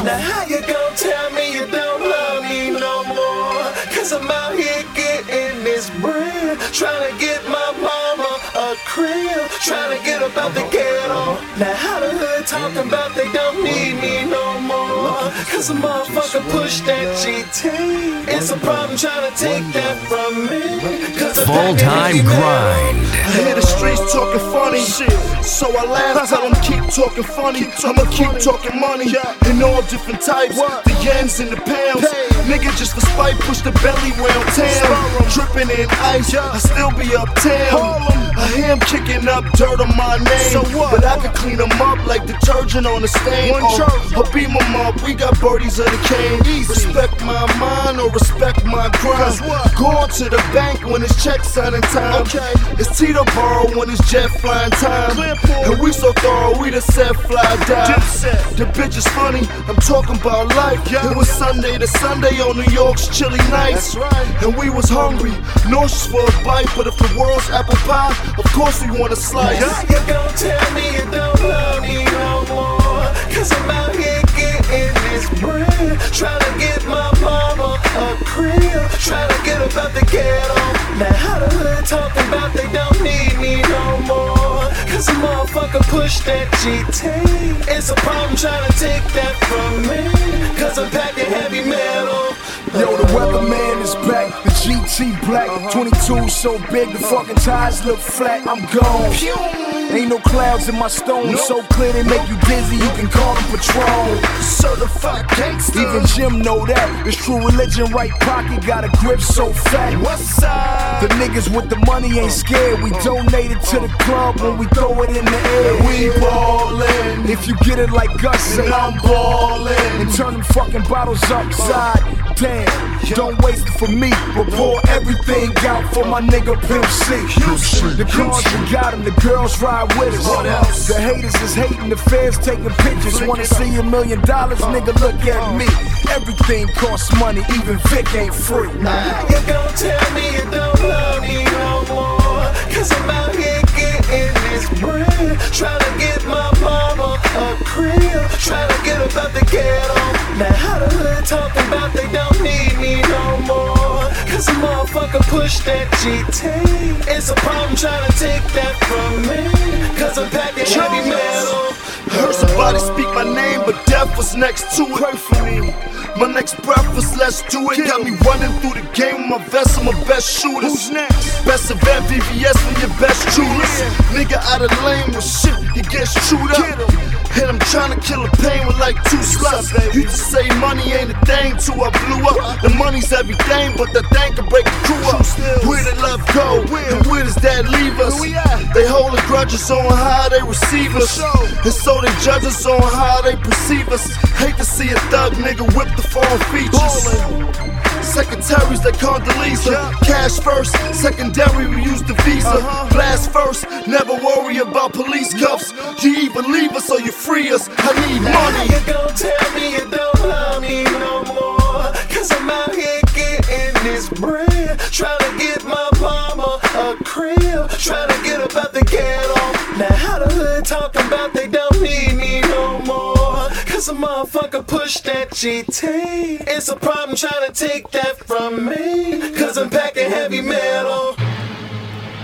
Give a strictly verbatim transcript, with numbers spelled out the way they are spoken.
Now how you gon' tell me you don't love me no more? Cause I'm out here getting this bread, trying to get my mama a crib, trying to get up out the ghetto. Now how the hood talking about they don't need me no more? Cause a motherfucker push that G T. It's a problem trying to take that from me. Full-time grind. I hear the streets talking funny, so I laugh, tell them keep talking funny. I'ma keep talking money in all different types, the yens and the pounds. Nigga just for spite push the belly round town, dripping in ice, I still be uptown. I hear him kicking up dirt on my name, but I can clean them up like detergent on a stain. Oh, I'll beat them up, we got birdies of the cane. Respect my mind or respect my grind. Going to the bank when it's check signing time. It's Tito Burrow when it's jet flying time. And we so thorough, we the set fly die. The bitch is funny, I'm talking about life. It was Sunday to Sunday on New York's chilly nights, and we was hungry, nauseous for a bite. But if the world's apple pie, of course we want a slice. How you gon' tell me you don't love me no more? Cause I'm out here getting this bread, trying to get my mama a crib, trying to get up out the ghetto. Now how the hood talking about they don't need me no more? Cause a motherfucker push that G T. It's a problem trying to take that from me, cause I'm packing heavy metal. Yo, the weatherman is back, the G T black, twenty-two so big the fucking tires look flat. I'm gone. Ain't no clouds in my stones, so clear they make you dizzy. You can call them Patron. Certified gangster. Even Jim know that. It's true religion, right pocket got a grip so fat. What's up? The niggas with the money ain't scared. We donate it to the club when we throw it in the air. We ballin'. If you get it like us, say I'm ballin'. and turn them fucking bottles upside down. Don't waste it for me, but pour everything out for my nigga Pimp C. The cars we got and the girls ride with us. What else? The haters is hating, the fans taking pictures. Wanna see a million dollars, nigga, look at me. Everything costs money, even Vic ain't free. Now how you gon' tell me you don't love me no more? Cause I'm out here getting this bread, trying to get my mama a crib, trying to get up out the ghetto. Now how the hood talking about they don't need me no more? Cause a motherfucker push that G T. It's a problem trying to take that from me, cause I'm packing heavy metal. Heard somebody speak my name, but death was next to it. Pray for me. My next breath was let's do it. Got me running through the game with my vest, I'm my best shooters. Who's next? Best event, V V S when your best shooters. Nigga out of lane with shit, he gets chewed up. And I'm trying to kill the pain with like two sluts. Used to say money ain't a thing till I blew up. The money's everything, but that thing can break the crew up. Where did love go? And where does that leave us? They holding grudges on how they receive us, and so they judge us on how they perceive us. Hate to see a thug nigga whip the phone features. Secretaries that Condoleezza, cash first, secondary we use the visa. Blast first, never worry about police cuffs. You either leave us or you free us. I need Now how money. you gon' tell me you don't love me no more? Cause I'm out here getting this bread, trying to get my mama a crib, trying to get up out the ghetto. Now how the hood talking about they don't need me no more? Cause a motherfucker push that G T. It's a problem trying to take that from me, cause I'm packing heavy metal.